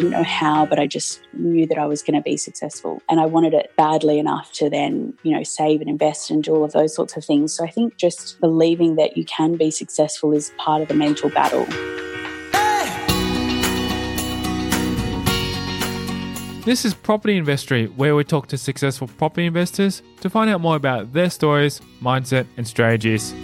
didn't know how, but I just knew that I was going to be successful. And I wanted it badly enough to then, save and invest and do all of those sorts of things. So I think just believing that you can be successful is part of the mental battle. This is Property Investory, where we talk to successful property investors to find out more about their stories, mindset and strategies.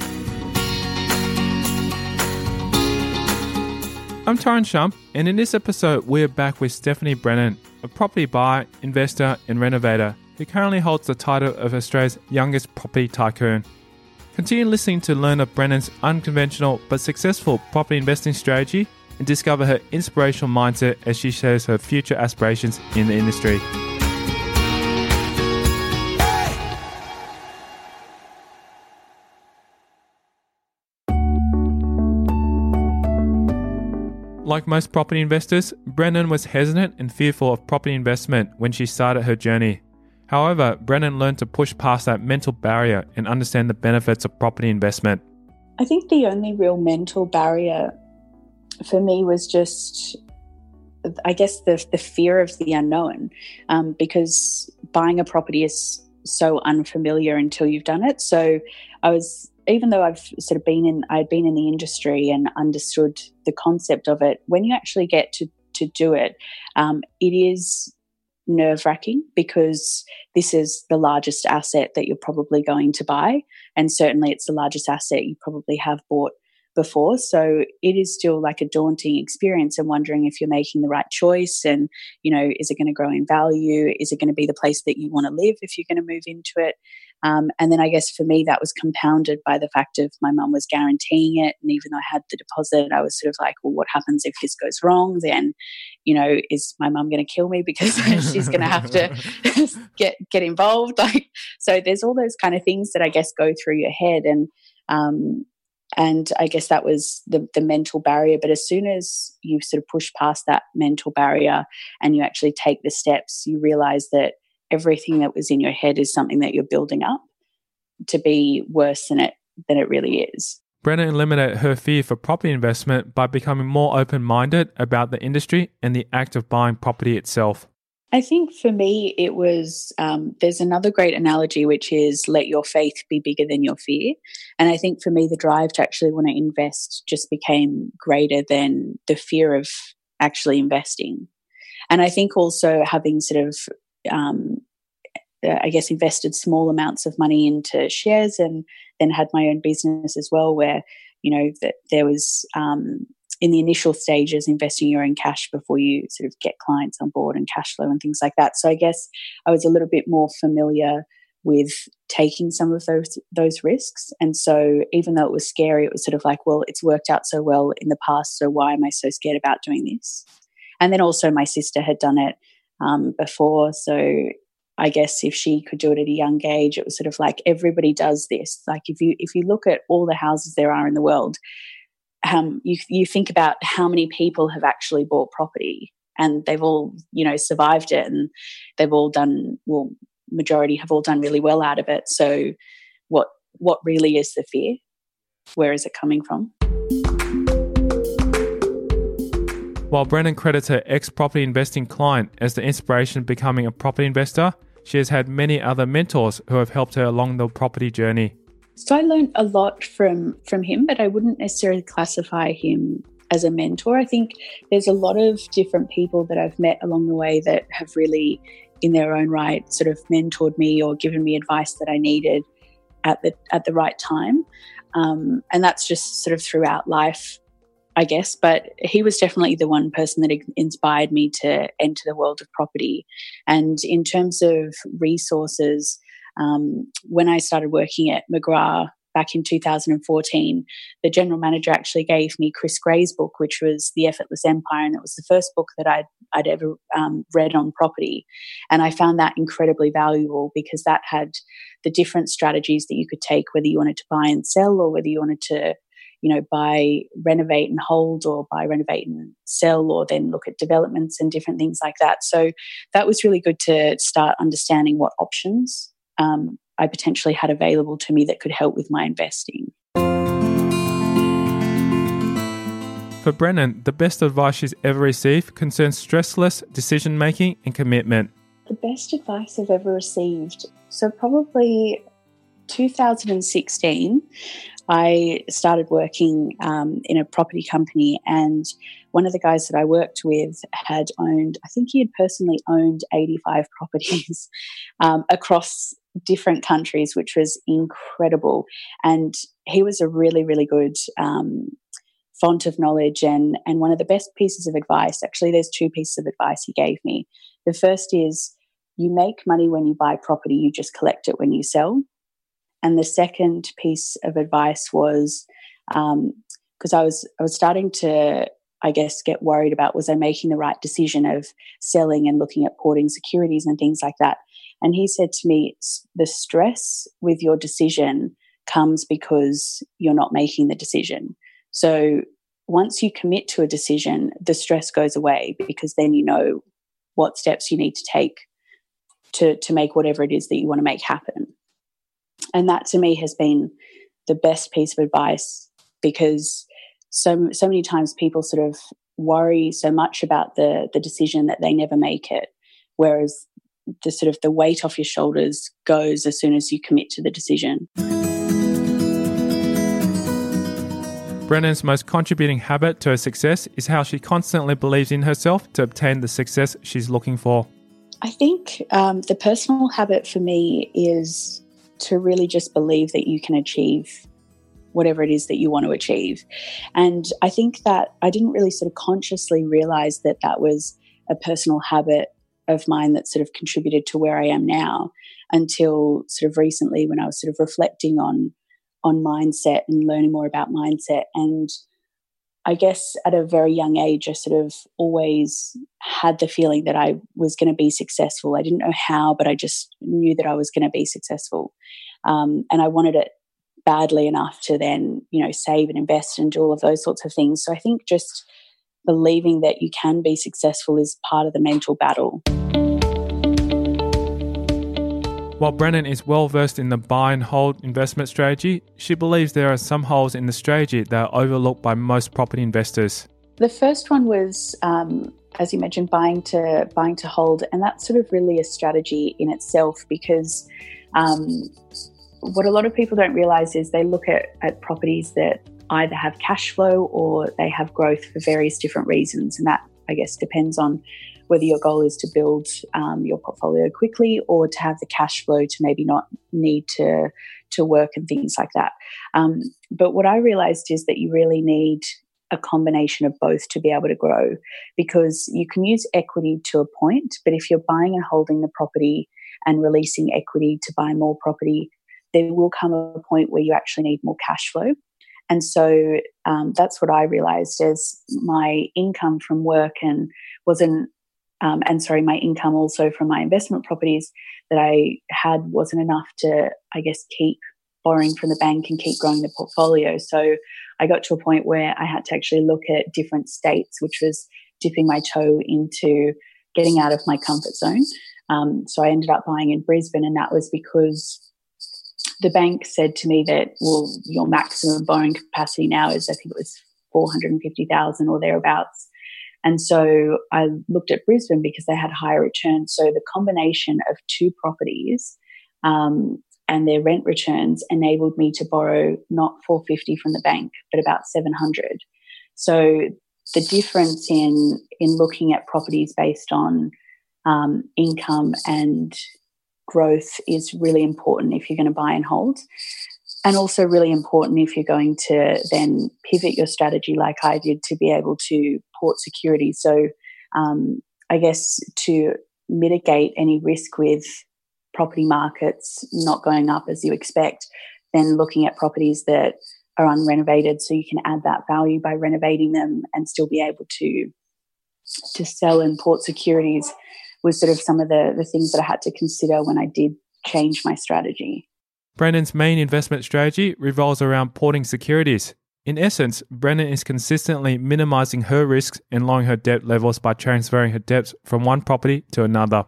I'm Tyron Shump, and in this episode, we're back with Stephanie Brennan, a property buyer, investor and renovator who currently holds the title of Australia's youngest property tycoon. Continue listening to learn of Brennan's unconventional but successful property investing strategy and discover her inspirational mindset as she shares her future aspirations in the industry. Like most property investors, Brennan was hesitant and fearful of property investment when she started her journey. However, Brennan learned to push past that mental barrier and understand the benefits of property investment. I think the only real mental barrier for me was just, I guess, the fear of the unknown, because buying a property is so unfamiliar until you've done it. So even though I'd been in the industry and understood the concept of it, when you actually get to do it, it is nerve-wracking because this is the largest asset that you're probably going to buy, and certainly it's the largest asset you probably have bought before. So it is still like a daunting experience and wondering if you're making the right choice and, is it going to grow in value? Is it going to be the place that you want to live if you're going to move into it? And then I guess for me, that was compounded by the fact of my mum was guaranteeing it. And even though I had the deposit, I was sort of like, well, what happens if this goes wrong? Then, is my mum going to kill me because she's going to have to get involved? So there's all those kind of things that I guess go through your head. And I guess that was the mental barrier. But as soon as you sort of push past that mental barrier and you actually take the steps, you realize that everything that was in your head is something that you're building up to be worse than it really is. Brennan eliminated her fear for property investment by becoming more open-minded about the industry and the act of buying property itself. I think for me, it was, there's another great analogy, which is let your faith be bigger than your fear. And I think for me, the drive to actually want to invest just became greater than the fear of actually investing. And I think also having sort of, invested small amounts of money into shares and then had my own business as well, where, that there was, in the initial stages, investing your own cash before you sort of get clients on board and cash flow and things like that. So I guess I was a little bit more familiar with taking some of those risks. And so even though it was scary, it was sort of like, well, it's worked out so well in the past, so why am I so scared about doing this? And then also my sister had done it before. So I guess if she could do it at a young age, it was sort of like everybody does this. Like if you look at all the houses there are in the world, you think about how many people have actually bought property and they've all, survived it, and they've all done, well, majority have all done really well out of it. So what really is the fear? Where is it coming from? While Brennan credits her ex-property investing client as the inspiration of becoming a property investor, she has had many other mentors who have helped her along the property journey. So I learned a lot from him, but I wouldn't necessarily classify him as a mentor. I think there's a lot of different people that I've met along the way that have really, in their own right, sort of mentored me or given me advice that I needed at the right time. And that's just sort of throughout life, I guess. But he was definitely the one person that inspired me to enter the world of property. And in terms of resources, when I started working at McGrath back in 2014, the general manager actually gave me Chris Gray's book, which was The Effortless Empire, and it was the first book that I'd ever read on property. And I found that incredibly valuable because that had the different strategies that you could take, whether you wanted to buy and sell or whether you wanted to, buy, renovate and hold, or buy, renovate and sell, or then look at developments and different things like that. So that was really good to start understanding what options I potentially had available to me that could help with my investing. For Brennan, the best advice she's ever received concerns stressless decision-making and commitment. The best advice I've ever received. So probably 2016, I started working in a property company, and one of the guys that I worked with had owned, I think he had personally owned 85 properties across different countries, which was incredible. And he was a really, really good font of knowledge, and one of the best pieces of advice, actually there's two pieces of advice he gave me. The first is, you make money when you buy property, you just collect it when you sell. And the second piece of advice was, because I was starting to, I guess, get worried about, was I making the right decision of selling and looking at porting securities and things like that. And he said to me, the stress with your decision comes because you're not making the decision. So once you commit to a decision, the stress goes away, because then you know what steps you need to take to make whatever it is that you want to make happen. And that to me has been the best piece of advice, because so many times people sort of worry so much about the decision that they never make it, whereas the sort of the weight off your shoulders goes as soon as you commit to the decision. Brennan's most contributing habit to her success is how she constantly believes in herself to obtain the success she's looking for. I think the personal habit for me is to really just believe that you can achieve whatever it is that you want to achieve. And I think that I didn't really sort of consciously realize that that was a personal habit of mine that sort of contributed to where I am now, until sort of recently, when I was sort of reflecting on mindset and learning more about mindset. And I guess at a very young age, I sort of always had the feeling that I was going to be successful. I didn't know how, but I just knew that I was going to be successful. And I wanted it badly enough to then, save and invest and do all of those sorts of things. So I think just believing that you can be successful is part of the mental battle. While Brennan is well versed in the buy and hold investment strategy, she believes there are some holes in the strategy that are overlooked by most property investors. The first one was, as you mentioned, buying to hold, and that's sort of really a strategy in itself, because what a lot of people don't realise is they look at properties that either have cash flow or they have growth for various different reasons, and that, I guess, depends on whether your goal is to build your portfolio quickly or to have the cash flow to maybe not need to work and things like that. But what I realised is that you really need a combination of both to be able to grow, because you can use equity to a point, but if you're buying and holding the property and releasing equity to buy more property, there will come a point where you actually need more cash flow. And so that's what I realised, as my income from work my income also from my investment properties that I had wasn't enough to, I guess, keep borrowing from the bank and keep growing the portfolio. So I got to a point where I had to actually look at different states, which was dipping my toe into getting out of my comfort zone. So I ended up buying in Brisbane, and that was because the bank said to me that, well, your maximum borrowing capacity now is, I think it was 450,000 or thereabouts. And so I looked at Brisbane because they had higher returns. So the combination of two properties and their rent returns enabled me to borrow not 450 from the bank, but about 700. So the difference in looking at properties based on income and growth is really important if you're going to buy and hold. And also really important if you're going to then pivot your strategy like I did to be able to port security. So I guess to mitigate any risk with property markets not going up as you expect, then looking at properties that are unrenovated so you can add that value by renovating them and still be able to sell and port securities was sort of some of the things that I had to consider when I did change my strategy. Brennan's main investment strategy revolves around porting securities. In essence, Brennan is consistently minimizing her risks and lowering her debt levels by transferring her debts from one property to another.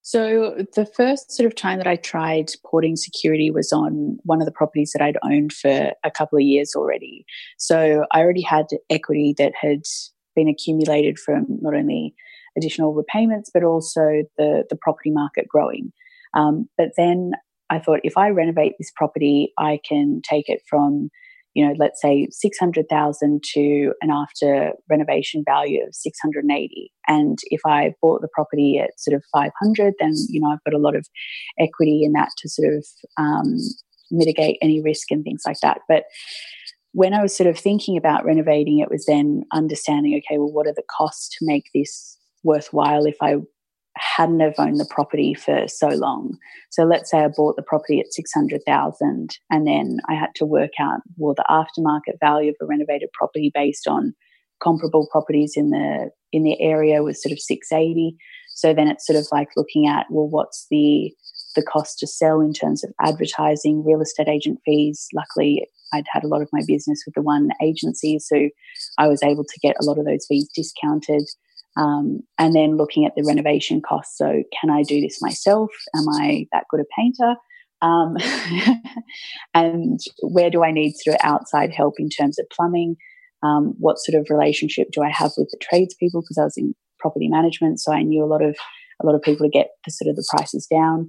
So the first sort of time that I tried porting security was on one of the properties that I'd owned for a couple of years already. So I already had equity that had been accumulated from not only additional repayments, but also the property market growing. But then I thought, if I renovate this property, I can take it from, let's say 600,000 to an after renovation value of 680. And if I bought the property at sort of 500, then, I've got a lot of equity in that to sort of mitigate any risk and things like that. But when I was sort of thinking about renovating, it was then understanding, okay, well, what are the costs to make this worthwhile if I hadn't have owned the property for so long? So let's say I bought the property at 600,000 and then I had to work out, well, the aftermarket value of a renovated property based on comparable properties in the area was sort of 680. So then it's sort of like looking at, well, what's the cost to sell in terms of advertising, real estate agent fees. Luckily, I'd had a lot of my business with the one agency, so I was able to get a lot of those fees discounted. And then looking at the renovation costs. So can I do this myself? Am I that good a painter? And where do I need sort of outside help in terms of plumbing? What sort of relationship do I have with the tradespeople? Because I was in property management, so I knew a lot of people to get the sort of the prices down.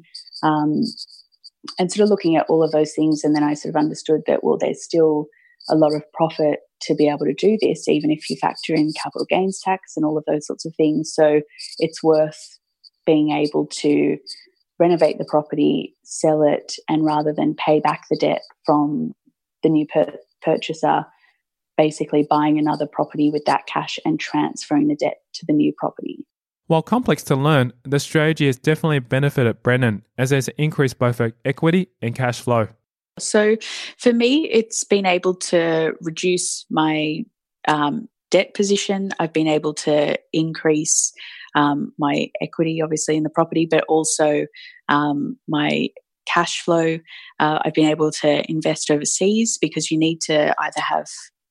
And sort of looking at all of those things, and then I sort of understood that, well, there's still a lot of profit to be able to do this, even if you factor in capital gains tax and all of those sorts of things. So it's worth being able to renovate the property, sell it, and rather than pay back the debt from the new purchaser, basically buying another property with that cash and transferring the debt to the new property. While complex to learn, the strategy has definitely benefited Brennan as there's increased both equity and cash flow. So for me, it's been able to reduce my debt position. I've been able to increase my equity, obviously, in the property, but also my cash flow. I've been able to invest overseas because you need to either have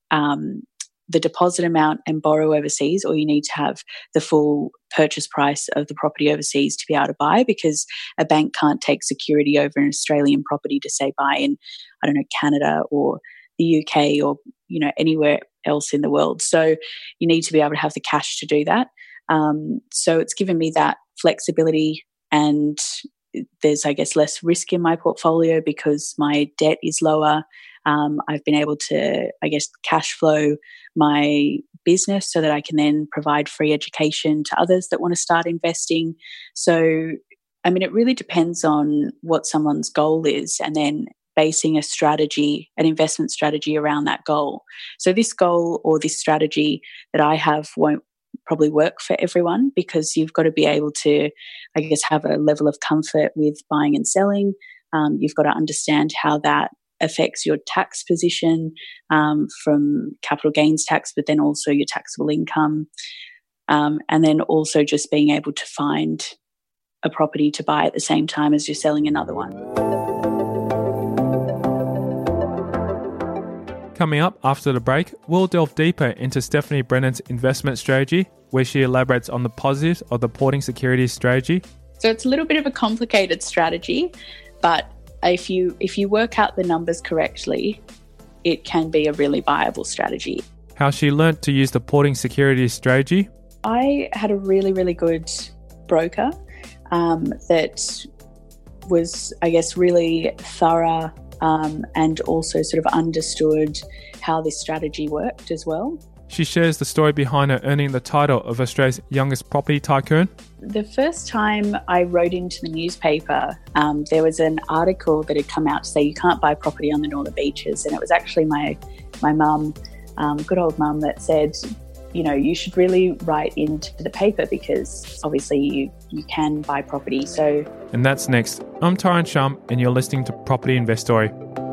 the deposit amount and borrow overseas, or you need to have the full purchase price of the property overseas to be able to buy, because a bank can't take security over an Australian property to, say, buy in, I don't know, Canada or the UK or, anywhere else in the world. So you need to be able to have the cash to do that. So it's given me that flexibility, and there's, I guess, less risk in my portfolio because my debt is lower. I've been able to, I guess, cash flow my business so that I can then provide free education to others that want to start investing. So, I mean, it really depends on what someone's goal is, and then basing an investment strategy around that goal. So this goal or this strategy that I have won't probably work for everyone, because you've got to be able to, I guess, have a level of comfort with buying and selling. You've got to understand how that affects your tax position from capital gains tax, but then also your taxable income. And then also just being able to find a property to buy at the same time as you're selling another one. Coming up after the break, we'll delve deeper into Stephanie Brennan's investment strategy, where she elaborates on the positives of the porting securities strategy. So it's a little bit of a complicated strategy, but if you work out the numbers correctly, it can be a really viable strategy. How she learnt to use the porting securities strategy. I had a really, really good broker that was, I guess, really thorough and also sort of understood how this strategy worked as well. She shares the story behind her earning the title of Australia's youngest property tycoon. The first time I wrote into the newspaper, there was an article that had come out to say you can't buy property on the Northern Beaches. And it was actually my mum, good old mum, that said, you should really write into the paper because obviously you can buy property. And that's next. I'm Tyron Shum and you're listening to Property Investory.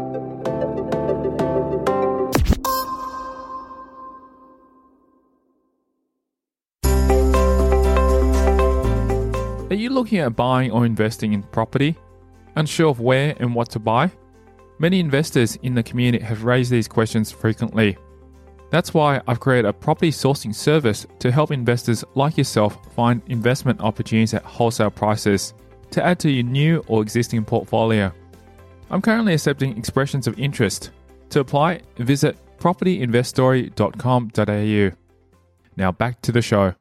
Are you looking at buying or investing in property? Unsure of where and what to buy? Many investors in the community have raised these questions frequently. That's why I've created a property sourcing service to help investors like yourself find investment opportunities at wholesale prices to add to your new or existing portfolio. I'm currently accepting expressions of interest. To apply, visit propertyinveststory.com.au. Now back to the show.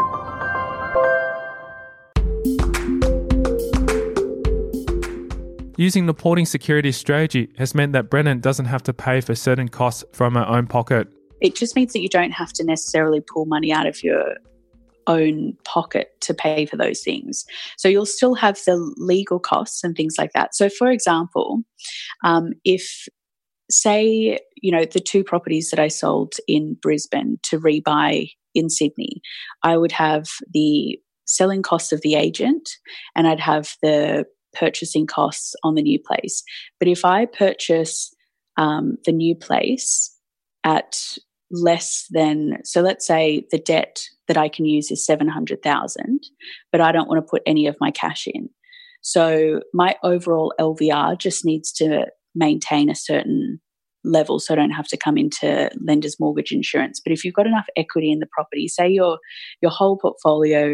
Using the porting securities strategy has meant that Brennan doesn't have to pay for certain costs from her own pocket. It just means that you don't have to necessarily pull money out of your own pocket to pay for those things. So you'll still have the legal costs and things like that. So for example, if say, the two properties that I sold in Brisbane to rebuy in Sydney, I would have the selling costs of the agent and I'd have the purchasing costs on the new place. But if I purchase the new place at less than, so let's say the debt that I can use is $700,000, but I don't want to put any of my cash in. So my overall LVR just needs to maintain a certain level so I don't have to come into lender's mortgage insurance. But if you've got enough equity in the property, say your whole portfolio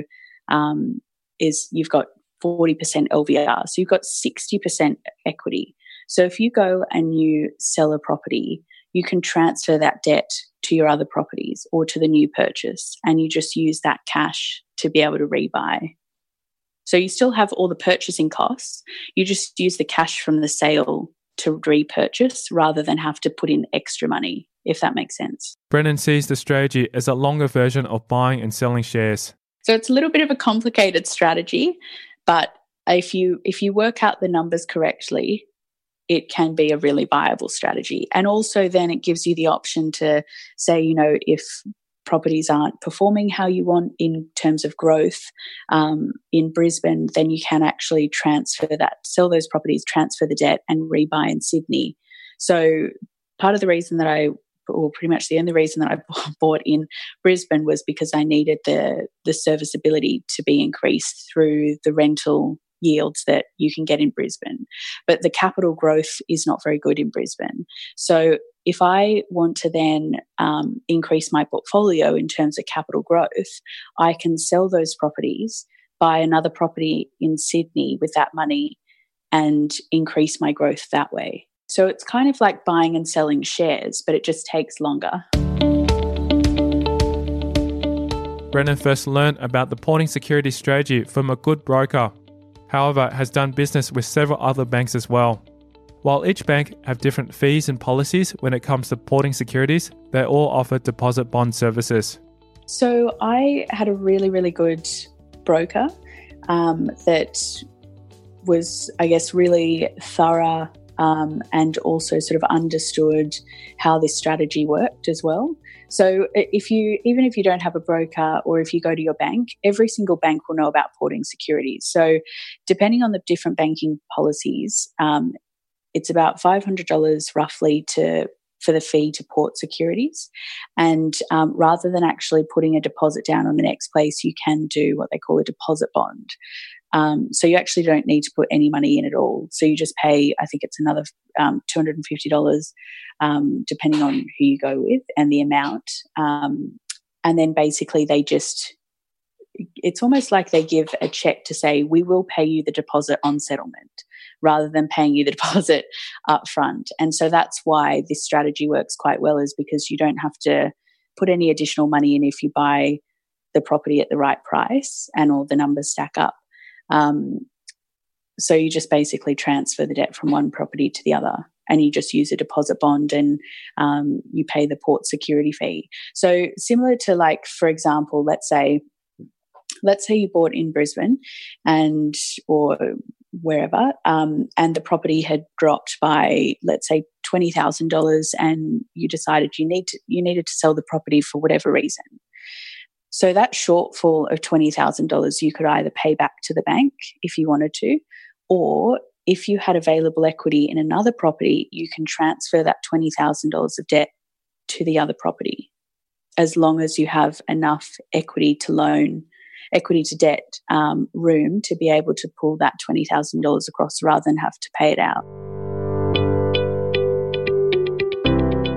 is you've got 40% LVR, so you've got 60% equity. So if you go and you sell a property, you can transfer that debt to your other properties or to the new purchase, and you just use that cash to be able to rebuy. So you still have all the purchasing costs, you just use the cash from the sale to repurchase rather than have to put in extra money, if that makes sense. Brennan sees the strategy as a longer version of buying and selling shares. So it's a little bit of a complicated strategy, but if you work out the numbers correctly, it can be a really viable strategy. And also then it gives you the option to say, if properties aren't performing how you want in terms of growth in Brisbane, then you can actually sell those properties, transfer the debt and rebuy in Sydney. So part of the reason that pretty much the only reason that I bought in Brisbane was because I needed the serviceability to be increased through the rental yields that you can get in Brisbane. But the capital growth is not very good in Brisbane. So if I want to then increase my portfolio in terms of capital growth, I can sell those properties, buy another property in Sydney with that money and increase my growth that way. So it's kind of like buying and selling shares, but it just takes longer. Brennan first learned about the porting security strategy from a good broker. However, has done business with several other banks as well. While each bank have different fees and policies when it comes to porting securities, they all offer deposit bond services. So I had a really, really good broker that was, I guess, really thorough and also sort of understood how this strategy worked as well. So even if you don't have a broker or if you go to your bank, every single bank will know about porting securities. So depending on the different banking policies, it's about $500 roughly for the fee to port securities. And rather than actually putting a deposit down on the next place, you can do what they call a deposit bond. So you actually don't need to put any money in at all. So you just pay, I think it's another $250, depending on who you go with and the amount. And then basically it's almost like they give a check to say, we will pay you the deposit on settlement rather than paying you the deposit up front. And so that's why this strategy works quite well, is because you don't have to put any additional money in if you buy the property at the right price and all the numbers stack up. So you just basically transfer the debt from one property to the other, and you just use a deposit bond and you pay the port security fee. So similar to, like, for example, let's say you bought in Brisbane or wherever, and the property had dropped by, let's say, $20,000, and you decided you needed to sell the property for whatever reason. So that shortfall of $20,000 you could either pay back to the bank if you wanted to, or if you had available equity in another property, you can transfer that $20,000 of debt to the other property, as long as you have enough equity to debt room to be able to pull that $20,000 across rather than have to pay it out.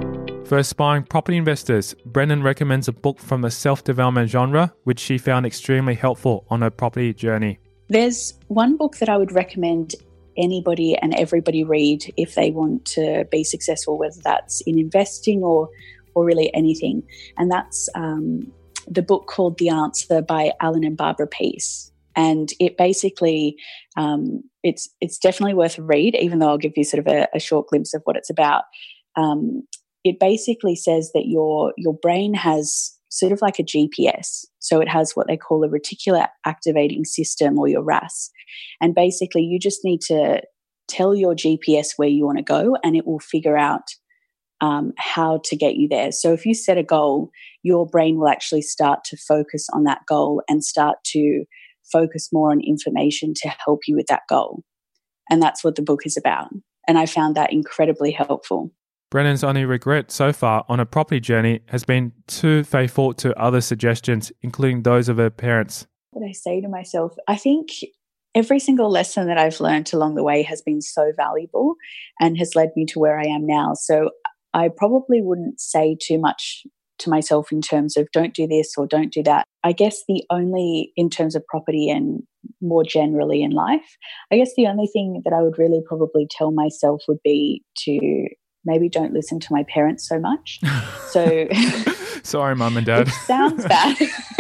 For aspiring property investors, Brennan recommends a book from the self-development genre, which she found extremely helpful on her property journey. There's one book that I would recommend anybody and everybody read if they want to be successful, whether that's in investing or really anything. And that's the book called The Answer by Alan and Barbara Peace. And it basically, it's definitely worth a read, even though I'll give you sort of a short glimpse of what it's about. It basically says that your brain has sort of like a GPS. So it has what they call a reticular activating system, or your RAS. And basically you just need to tell your GPS where you want to go, and it will figure out how to get you there. So if you set a goal, your brain will actually start to focus on that goal and start to focus more on information to help you with that goal. And that's what the book is about. And I found that incredibly helpful. Brennan's only regret so far on a property journey has been too faithful to other suggestions, including those of her parents. What I say to myself, I think every single lesson that I've learned along the way has been so valuable and has led me to where I am now. So I probably wouldn't say too much to myself in terms of don't do this or don't do that. I guess in terms of property and more generally in life, I guess the only thing that I would really probably tell myself would be to maybe don't listen to my parents so much. So sorry, Mum and Dad. It sounds bad.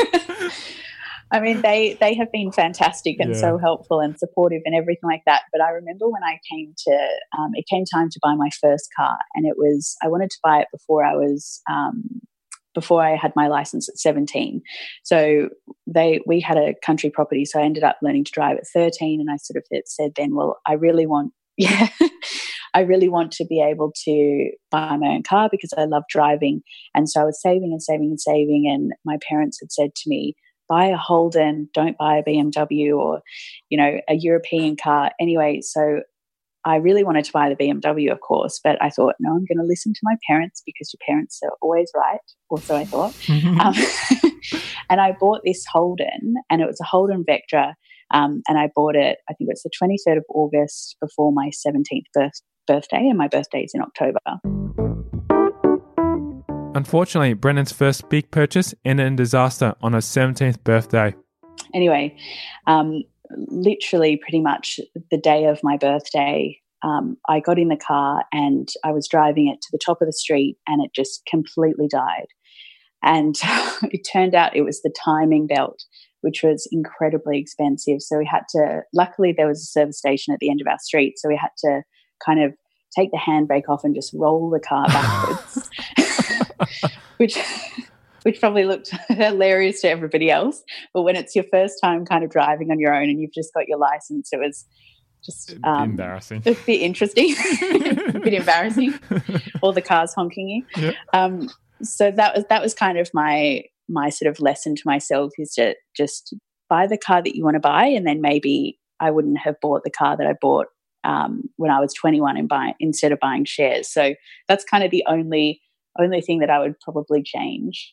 I mean, they have been fantastic and so helpful and supportive and everything like that. But I remember when it came time to buy my first car, and I wanted to buy it before I had my license at 17. So we had a country property, so I ended up learning to drive at 13, and I sort of said then, well, I really want to be able to buy my own car because I love driving. And so I was saving and saving and saving, and my parents had said to me, buy a Holden, don't buy a BMW or, a European car. Anyway, so I really wanted to buy the BMW, of course, but I thought, no, I'm going to listen to my parents because your parents are always right. Also, I thought. And I bought this Holden, and it was a Holden Vectra, and I bought it, I think it was the 23rd of August before my 17th birthday, and my birthday is in October. Unfortunately, Brennan's first big purchase ended in disaster on her 17th birthday. Anyway, literally pretty much the day of my birthday, I got in the car and I was driving it to the top of the street, and it just completely died. And it turned out it was the timing belt, which was incredibly expensive. So luckily there was a service station at the end of our street, so we had to kind of take the handbrake off and just roll the car backwards, which probably looked hilarious to everybody else. But when it's your first time kind of driving on your own and you've just got your license, it was just embarrassing. A bit interesting, a bit embarrassing. All the cars honking you. Yep. So that was kind of my sort of lesson to myself, is to just buy the car that you want to buy, and then maybe I wouldn't have bought the car that I bought when I was 21 instead of buying shares. So that's kind of the only thing that I would probably change.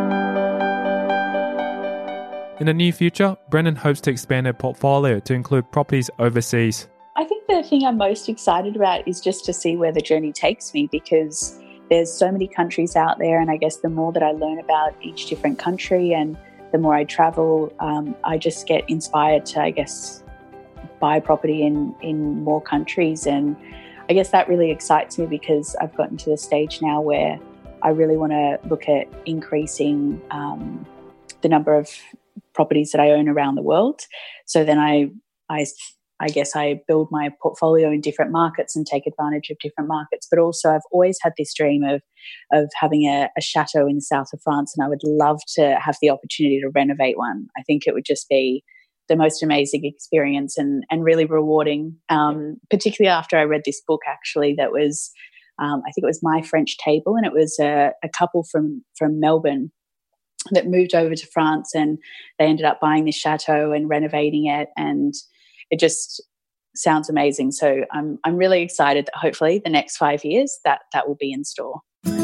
In the near future, Brennan hopes to expand her portfolio to include properties overseas. I think the thing I'm most excited about is just to see where the journey takes me, because there's so many countries out there, and I guess the more that I learn about each different country and the more I travel, I just get inspired to, I guess, buy property in more countries. And I guess that really excites me because I've gotten to the stage now where I really want to look at increasing the number of properties that I own around the world. So then I guess I build my portfolio in different markets and take advantage of different markets. But also I've always had this dream of having a chateau in the south of France, and I would love to have the opportunity to renovate one. I think it would just be the most amazing experience and really rewarding, particularly after I read this book, actually, that was, I think it was My French Table, and it was a couple from Melbourne that moved over to France, and they ended up buying this chateau and renovating it, and it just sounds amazing. So I'm really excited that hopefully the next 5 years that will be in store.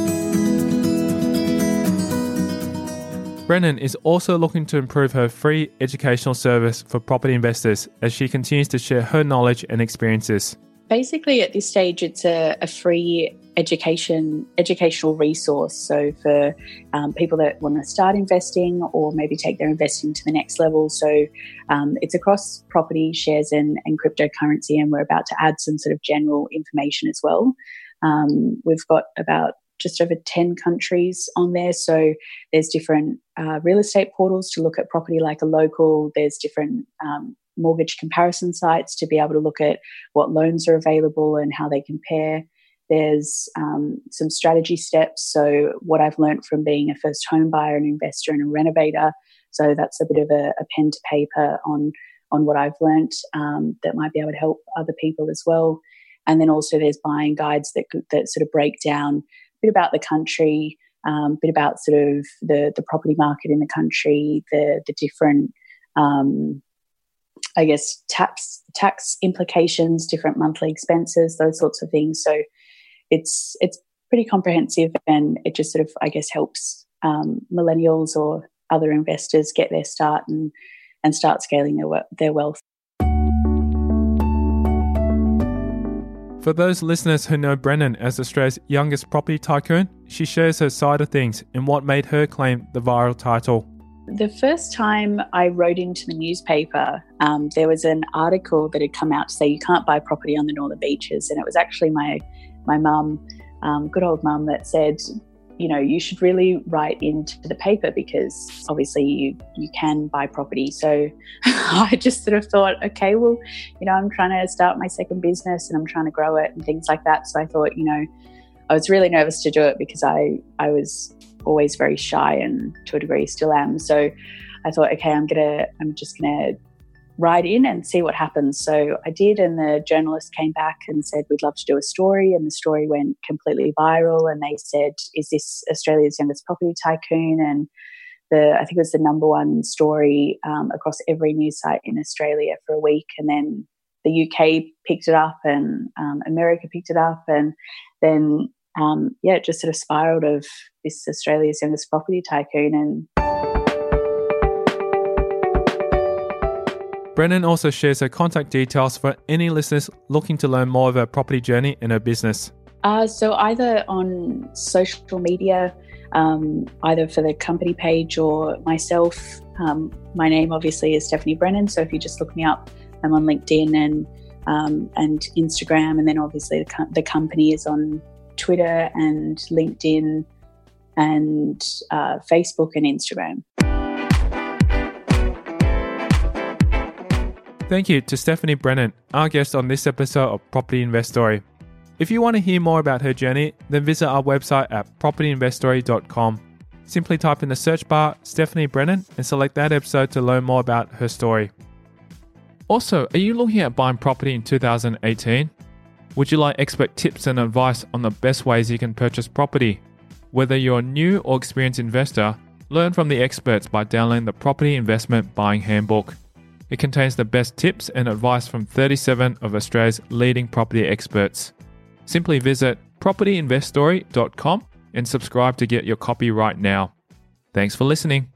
Brennan is also looking to improve her free educational service for property investors as she continues to share her knowledge and experiences. Basically, at this stage, it's a free educational resource. So for people that want to start investing or maybe take their investing to the next level. So it's across property, shares and cryptocurrency, and we're about to add some sort of general information as well. We've got about just over 10 countries on there. So there's different real estate portals to look at property like a local. There's different mortgage comparison sites to be able to look at what loans are available and how they compare. There's some strategy steps. So what I've learned from being a first home buyer, an investor and a renovator. So that's a bit of a pen to paper on what I've learned that might be able to help other people as well. And then also there's buying guides that sort of break down a bit about the country, a bit about sort of the property market in the country, the different I guess tax implications, different monthly expenses, those sorts of things. So it's pretty comprehensive, and it just sort of, I guess, helps millennials or other investors get their start and start scaling their wealth. For those listeners who know Brennan as Australia's youngest property tycoon, she shares her side of things and what made her claim the viral title. The first time I wrote into the newspaper, there was an article that had come out to say you can't buy property on the Northern Beaches, and it was actually my mum, good old mum, that said, you know, you should really write into the paper because obviously you can buy property. So I just sort of thought, okay, well, you know, I'm trying to start my second business and I'm trying to grow it and things like that. So I thought, you know, I was really nervous to do it because I was always very shy and to a degree still am. So I thought, okay, I'm just gonna write in and see what happens. So I did, and the journalist came back and said, we'd love to do a story, and the story went completely viral, and they said, is this Australia's youngest property tycoon? And I think it was the number one story across every news site in Australia for a week, and then the UK picked it up and America picked it up, and then it just sort of spiraled of this Australia's youngest property tycoon. And Brennan also shares her contact details for any listeners looking to learn more of her property journey and her business. So either on social media, either for the company page or myself, my name obviously is Stephanie Brennan. So if you just look me up, I'm on LinkedIn and Instagram, and then obviously the company is on Twitter and LinkedIn and Facebook and Instagram. Thank you to Stephanie Brennan, our guest on this episode of Property Investory. If you want to hear more about her journey, then visit our website at propertyinvestory.com. Simply type in the search bar Stephanie Brennan and select that episode to learn more about her story. Also, are you looking at buying property in 2018? Would you like expert tips and advice on the best ways you can purchase property? Whether you're a new or experienced investor, learn from the experts by downloading the Property Investment Buying Handbook. It contains the best tips and advice from 37 of Australia's leading property experts. Simply visit propertyinvestory.com and subscribe to get your copy right now. Thanks for listening.